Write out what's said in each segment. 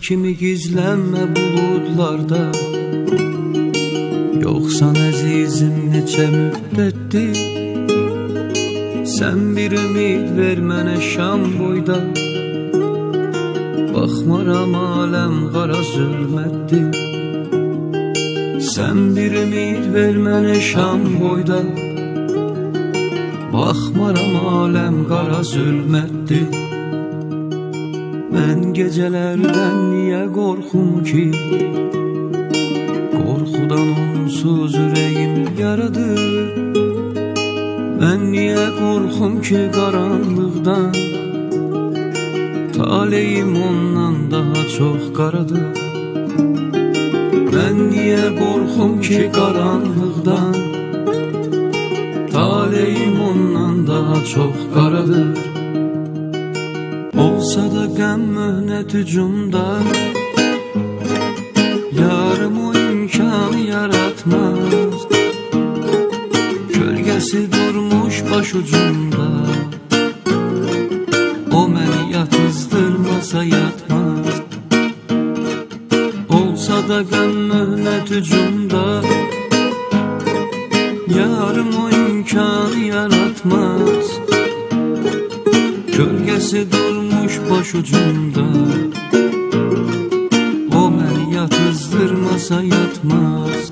kimi gizlənmə buludlarda. Yoxsan əzizim neçə müddətdir, sən bir ümid ver mənə şam boyda. Baxmaram aləm qara zülmətdir, sən bir ümid ver mənə şam boyda. Baxmaram aləm qara zülmətdir. Mən gecələrdən niyə qorxum ki, qorxudan onsuz ürəyim yaradır. Mən niyə qorxum ki qaranlıqdan, taleyim ondan daha çox qaradır. Mən niyə qorxum ki qaranlıqdan, taleyim ondan daha çox qaradır. Olsa da qəm möhnət hücumda, yarım o imkanı yaratmaz. Kölgəsi durmuş başucumda, o məni yatızdırmasa yatmaz. Olsa da qəm möhnət hücumda, yarım o imkanı yaratmaz. Kölgəsi durmuş başucumda, o məni yatızdırmasa yatmaz.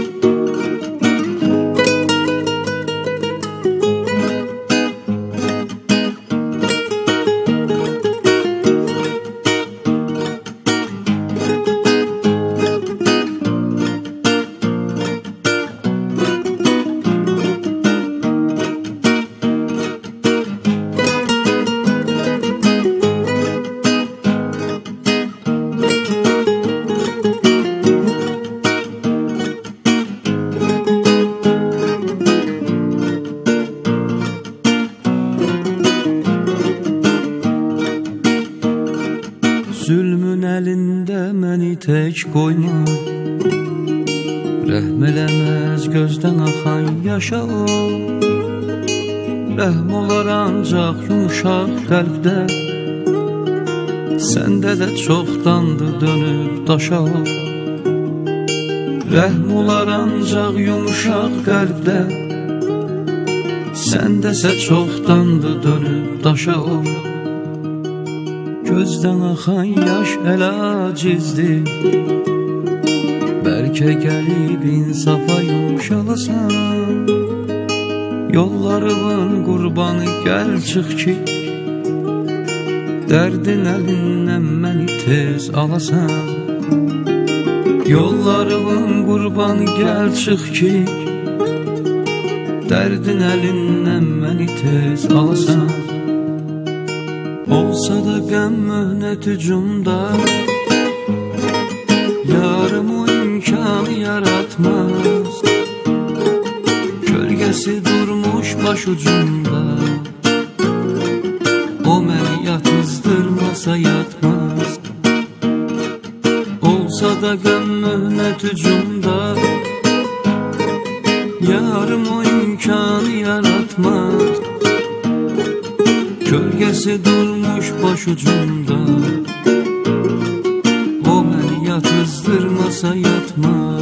Zülmün əlində məni tək qoyma, rəhm eləməz gözdən axan yaşa o. Rəhm olar ancaq yumuşaq qəlbdə, səndə də çoxdandır dönüb daşa o. Rəhm olar ancaq yumuşaq qəlbdə, səndəsə çoxdandır dönüb daşa o. Gözdən axan yaş əlacizdir, bəlkə gəlib insafa yumşalasan. Yollarımın qurbanı gəl çıx ki, dərdin əlindən məni tez alasan. Yollarımın qurbanı gəl çıx ki, dərdin əlindən məni tez alasan. Olsa da qəm möhnət hücumda, yarım o imkanı yaratmaz. Kölgəsi durmuş başucumda, o məni yatızdırmasa yatmaz. Olsa da qəm möhnət hücumda, yarım o imkanı yaratmaz. Kölgəsi durmuş başucumda, o məni yatızdırmasa yatmaz.